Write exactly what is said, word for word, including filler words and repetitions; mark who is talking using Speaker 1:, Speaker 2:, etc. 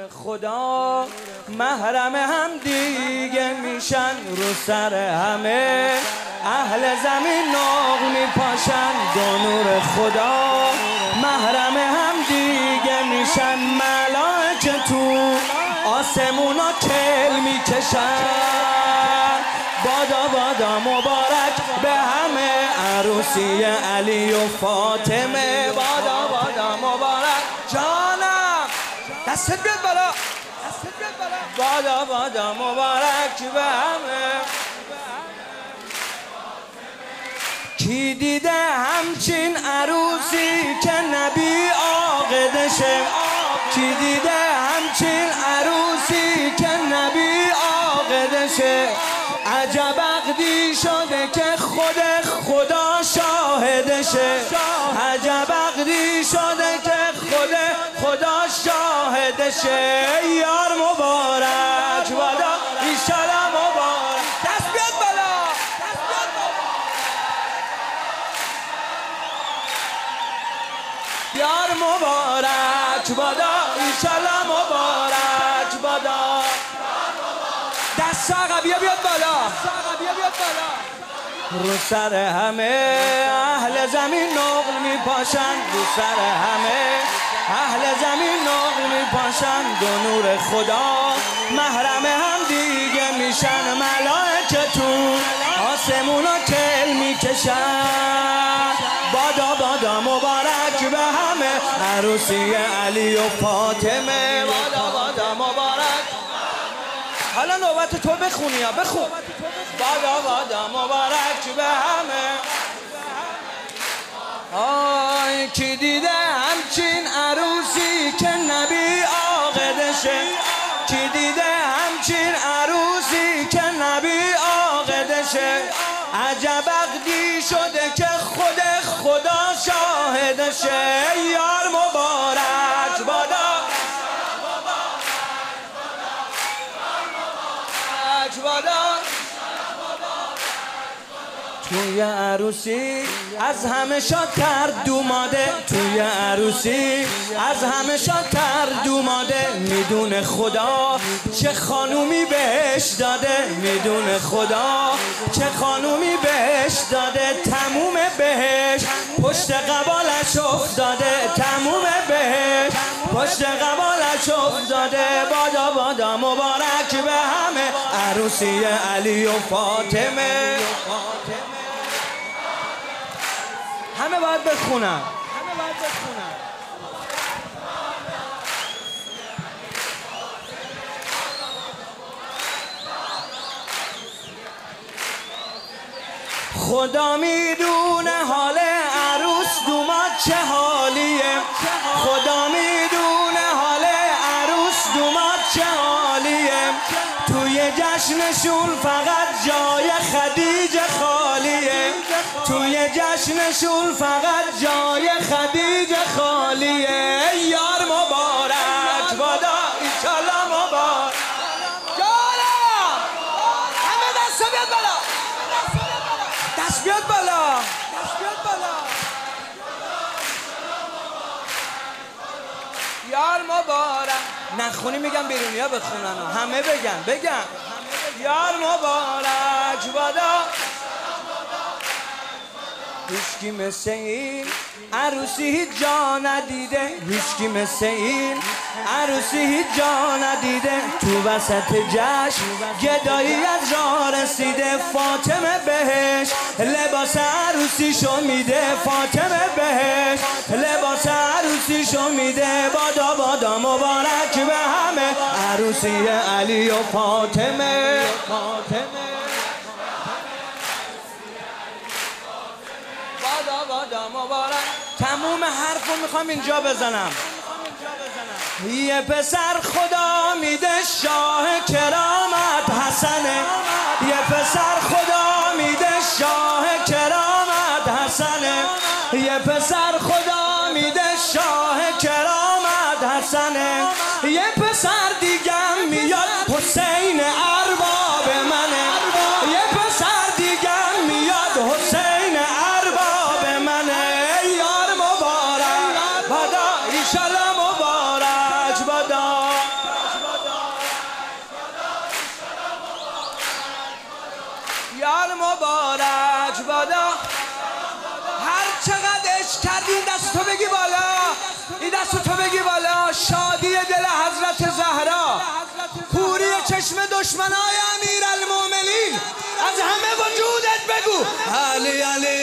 Speaker 1: خدا محرم هم دیگه میشن، رو سر همه اهل زمین ناغ میپاشن. دو نور خدا محرم هم دیگه میشن، ملائکه تو آسمونا کل میکشن. بادا بادا مبارک به همه عروسی علی و فاطمه. بادا بادا مبارک جانم، دستت بیاد بالا، دستت بیاد بالا. بادا بادا مبارک به همه. کی دیده همچین عروسی که نبی عاقدشه؟ کی دیده همچین عروسی که نبی عاقدشه؟ عجب عقدی شده که خود خدا شاهدشه. عجب عقدی شده که خود خدا شاهدشه. یار مبارک بادا ایشالا مبارک. دست بیاد بالا، دست بیاد بالا. یار مبارک بادا ایشالا مبارک بادا. دست آقا بیا بیاد بالا، بیا بیاد بالا. رو سر همه اهل زمین نقل میپاشن، رو سر همه اهل زمین نقل میپاشن. دو نور خدا محرم هم دیگه میشن، ملائکه تو آسمونا کل میکشن. بادا بادا مبارک به همه عروسی علی و فاطمه. بادا بادا مبارک. حالا نوبت تو بخونی یا بخون. بادا بادا مبارک به همه. آی کی دیده همچین عروسی که نبی عاقدشه؟ کی دیده همچین عروسی که نبی عاقدشه؟ عجب عقدی شده که خود خدا شاهدشه. یار مبارک بادا بادا. توی عروسی از همه شادتر دوماده، توی عروسی از همه شادتر دوماده. میدونه خدا چه خانومی بهش داده، میدونه خدا چه خانومی بهش داده. تموم بهش پشت قبالش افتاده، تموم بهش پشت قبالش افتاده. بادا بادا مبارک به همه عروسی علی و فاطمه. همه باید بخونن، همه باید بخونن. خدا میدونه حال عروس دوماد چه حالیه. خدا میدونه حال عروس دوماد چه حالیه. توی جشنشون فقط جای خدیجه خالیه. توی جشنشون فقط جای خدیجه خالیه. یار مبارک بادا ایشالا مبارک. جانم همه دست بیاد بالا، دست بیاد بالا، دست بیاد بالا. یار مبارک. نخونی میگم بیرونی ها بخونن، همه بگن بگن. یار مبارک بادا. هیچکی مثل این عروسی هیچ جا ندیده، هیچکی مثل این عروسی هیچ جا ندیده. تو وسط جشن گدایی از راه رسیده. فاطمه بهش لباس عروسیشو میده، فاطمه بهش لباس عروسیشو میده. بادا بادا مبارک به همه عروسی علی و فاطمه. بادا مبارک. تموم حرفو میخوام اینجا بزنم. یه پسر خدا میده شاه کرامت حسنه. یه پسر خدا میده شاه کرامت حسنه. یه پسر خدا میده شاه کرامت حسنه. یه پسر دیگم میاد حسین ارباب منه. یه پسر دیگم میاد حسین ارباب منه. یار مبارک بادا ایشالا مبارک بادا. دستتو بگی بالا. شادی دل حضرت زهرا، کوری چشم دشمنای امیرالمومنین. از همه وجودت بگو علی علی